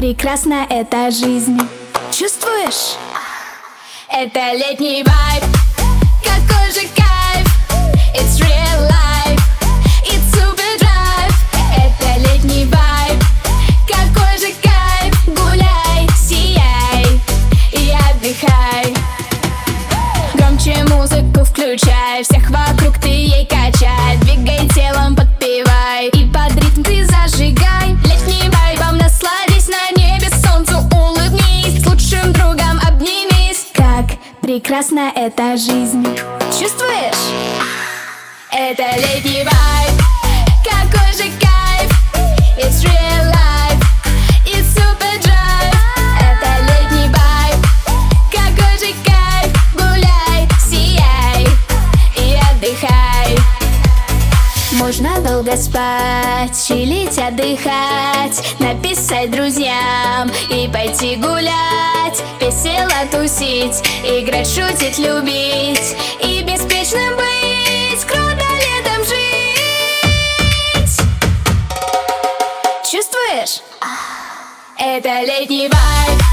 прекрасна эта жизнь. Чувствуешь? Это летний вайб. Какой же кайф. It's real life. It's super drive. Это летний вайб. Какой же кайф. Гуляй, сияй и отдыхай. Громче музыку включай, всех вокруг ты ей качай. Двигай телом, подпевай и под ритм ты зажигай. Летним вайбом насладись, на небе солнцу улыбнись. С лучшим другом обнимись. Как прекрасна эта жизнь. Чувствуешь? Это летний вайб. Какой же кайф. It's real life. It's super drive. Это летний вайб. Какой же кайф. Гуляй, сияй и отдыхай. Можно долго спать, чилить, отдыхать, написать друзьям и пойти гулять. Весело тусить, играть, шутить, любить и беспечным быть. Круто летом жить. Чувствуешь? Это летний вайб.